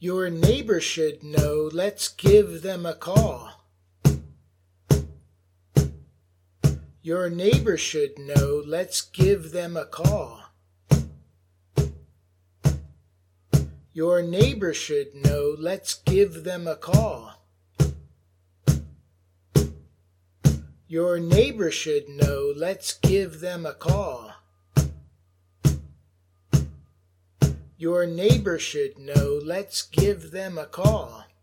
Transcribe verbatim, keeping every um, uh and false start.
Your neighbor should know, let's give them a call. Your neighbor should know, let's give them a call. Your neighbor should know, let's give them a call. Your neighbor should know, let's give them a call. Your neighbor should know, let's give them a call.